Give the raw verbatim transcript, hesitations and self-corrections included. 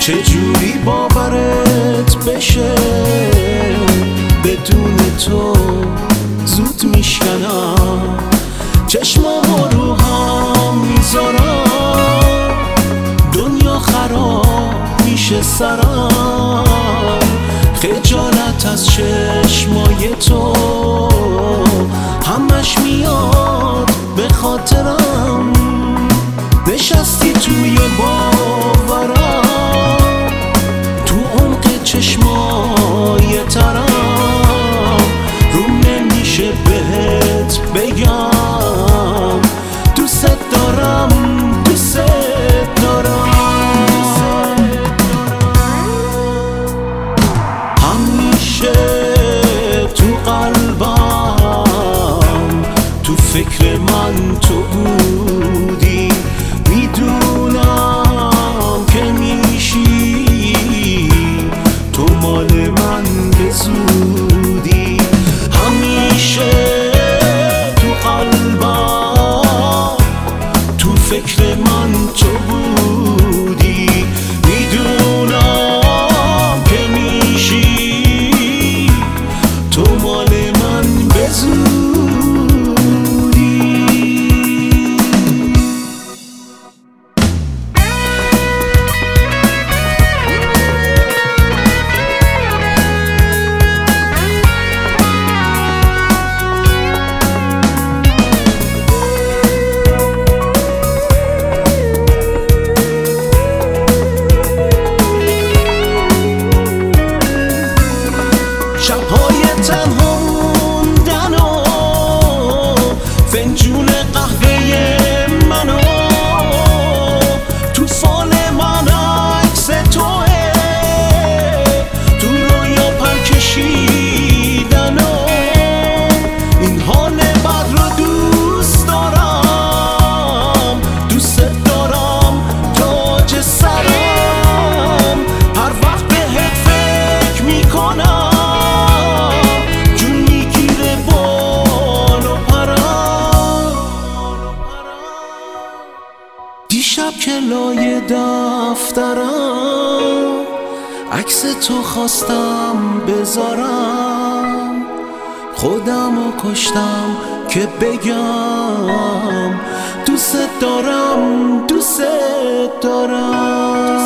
چجوری باورت بشه بدون تو زود میشکنم، چشمامو رو هم میذارم، دنیا خراب میشه سرم، خجالت از چشمای تو همش میاد به خاطرم، نشستی توی باورم، تو عمق چشمای ترم، روم نمیشه بهت بگم دوست دارم، دوست دارم. همیشه تو قلبم تو فکر من تو بودی، میدونم که میشی تو مال من به زودی، همیشه تو قلبم تو فکر من تو بودی، میدونم که میشی تو مال من به زودی. شب‌های تنها موندن و فنجون قهوه منو تو فال من عکس توه، تو رویا پر کشیدن و این حال بد رو دوست دارم، دوست دارم تاج سرم، هر وقت بهت فکر میکنم دیشب که لای دفترم عکس تو خواستم بذارم، خودمو کشتم که بگم دوست دارم، دوست دارم.